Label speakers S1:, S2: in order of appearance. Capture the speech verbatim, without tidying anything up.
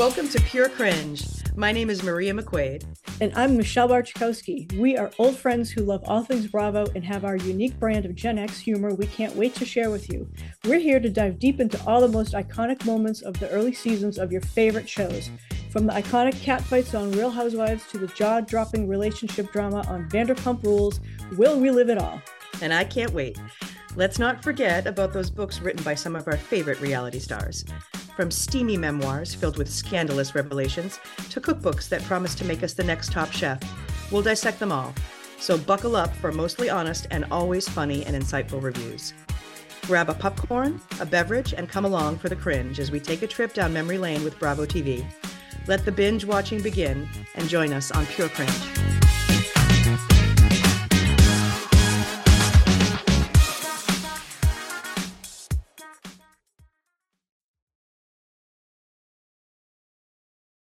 S1: Welcome to Pure Cringe. My name is Maria McQuaid.
S2: And I'm Michelle Barchkowski. We are old friends who love all things Bravo and have our unique brand of Gen X humor we can't wait to share with you. We're here to dive deep into all the most iconic moments of the early seasons of your favorite shows. From the iconic catfights on Real Housewives to the jaw-dropping relationship drama on Vanderpump Rules, we'll relive it all.
S1: And I can't wait. Let's not forget about those books written by some of our favorite reality stars. From steamy memoirs filled with scandalous revelations to cookbooks that promise to make us the next top chef, we'll dissect them all. So buckle up for mostly honest and always funny and insightful reviews. Grab a popcorn, a beverage, and come along for the cringe as we take a trip down memory lane with Bravo T V. Let the binge watching begin and join us on Pure Cringe.